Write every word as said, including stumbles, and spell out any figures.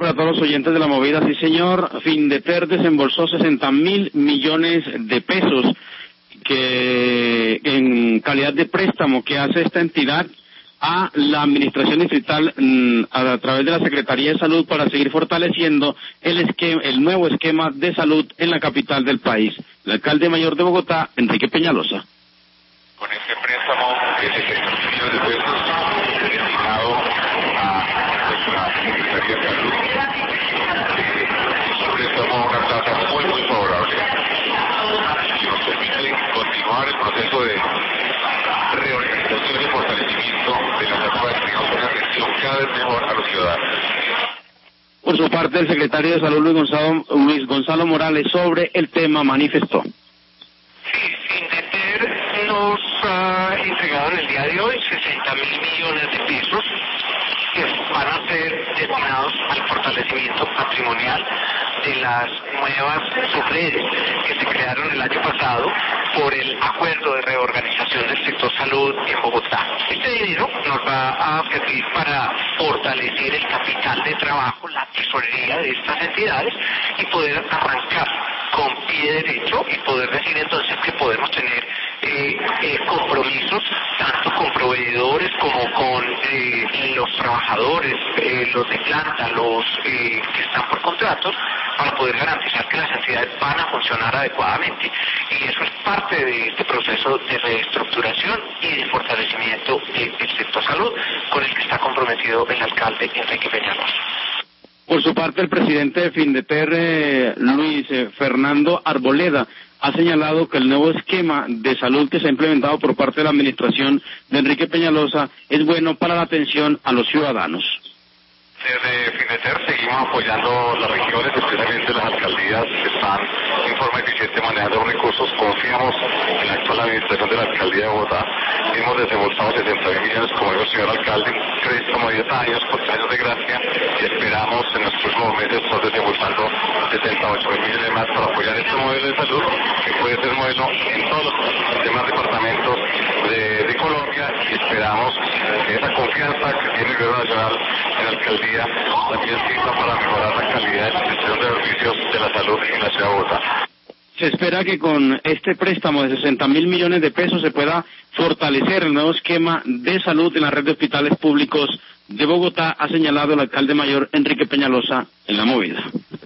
Para todos los oyentes de la movida, sí señor, Findeter desembolsó sesenta mil millones de pesos que en calidad de préstamo que hace esta entidad a la administración distrital a, a través de la Secretaría de Salud para seguir fortaleciendo el esquema, el nuevo esquema de salud en la capital del país. El alcalde mayor de Bogotá, Enrique Peñalosa. Con este préstamo de sesenta millones de pesos destinado a nuestra Secretaría de Salud, es un préstamo a una tasa muy muy favorable que nos permite continuar el proceso de reorganización y fortalecimiento de la salud para que tengamos una atención cada vez mejor a los ciudadanos. Por su parte, el secretario de Salud, Luis Gonzalo, Luis Gonzalo Morales, sobre el tema manifestó. Sí, Findeter nos ha entregado en el día de hoy sesenta mil millones de pesos que van a ser destinados al fortalecimiento patrimonial de las nuevas subredes que se crearon el año pasado por el acuerdo de reorganización del sector salud en Bogotá. Este dinero nos va a servir para fortalecer el capital de trabajo, la tesorería de estas entidades y poder arrancar con pie derecho y poder decir entonces que podemos tener eh, eh, compromisos tanto con proveedores como con eh, los trabajadores, eh, los de planta, los eh, que están por contratos, para poder garantizar que las entidades van a funcionar adecuadamente. Y eso es parte de este proceso de reestructuración y de fortalecimiento del sector salud con el que está comprometido el alcalde Enrique Peñalosa. Por su parte, el presidente de Findeter, eh, Luis eh, Fernando Arboleda, ha señalado que el nuevo esquema de salud que se ha implementado por parte de la administración de Enrique Peñalosa es bueno para la atención a los ciudadanos. Desde Findeter seguimos apoyando las regiones, especialmente las alcaldías que están en forma eficiente manejando los recursos. Confiamos en la actual administración de la alcaldía de Bogotá. Hemos desembolsado sesenta mil millones, como dijo el señor alcalde, crédito de diez años, por tres años de gracia, y esperamos en los próximos meses estar desembolsando setenta y ocho mil millones más para apoyar este modelo de salud, que puede ser modelo en todos los demás departamentos de, de Colombia, y esperamos que esa confianza que tiene el gobierno nacional en la alcaldía también sirva para mejorar la calidad de la prestación de servicios de la salud en la ciudad de Bogotá. Se espera que con este préstamo de sesenta mil millones de pesos se pueda fortalecer el nuevo esquema de salud en la red de hospitales públicos de Bogotá, ha señalado el alcalde mayor Enrique Peñalosa en la movida.